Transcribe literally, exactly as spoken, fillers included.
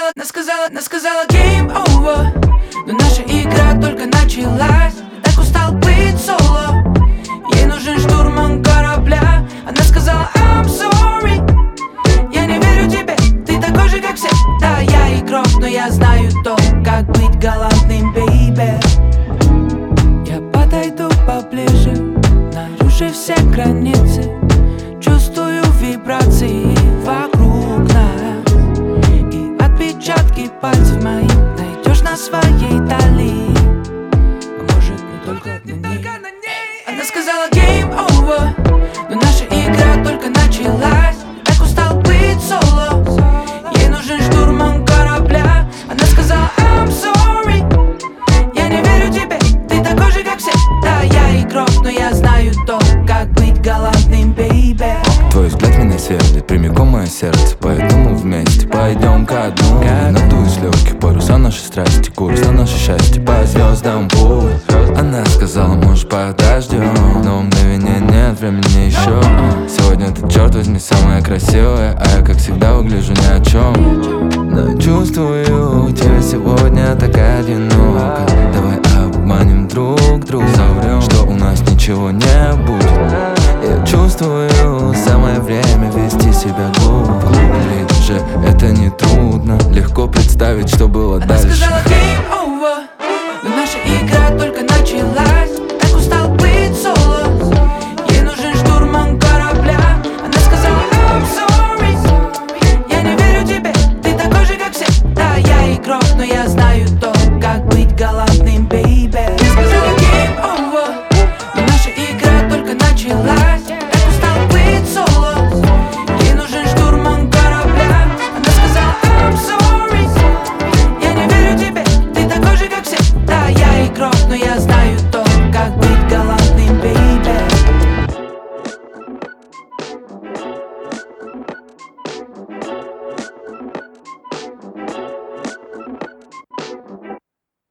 сказала, она сказала, она сказала game over. Но наша игра только началась. Так устал быть соло. Ей нужен штурман корабля. Она сказала I'm sorry. Я не верю тебе, ты такой же, как все. Да, я игрок, но я знаю то, как быть галантным, бейбе. Я подойду поближе, нарушив все границы. Чувствую вибрации вокруг нас. И отпечатки пальцев моих найдешь на своей талии. А может, не только на ней. Она сказала game over. Но наша игра только началась. Так устал быть соло. Ей нужен штурман корабля. Она сказала I'm sorry. Я не верю тебе, ты такой же, как все. Да, я игрок, но я знаю то, как быть галантным, бейбе. Твой взгляд меня сверлит прямиком мое сердце. Поэтому вместе пойдем ко дну. Надуй с легких паруса нашей страсти. Курс на наше счастье по звездам путь. Она сказала, может, подождем. Но мгновения нет, времени еще. Сегодня ты, черт возьми, самая красивая. А я, как всегда, выгляжу ни о чем. Но чувствую, тебя сегодня так одиноко. Давай обманем друг друга. Соврем, что у нас ничего не будет. Я чувствую, самое время вести себя глупо. Ведь же это не трудно. Легко представить, что было Она дальше. сказала game over.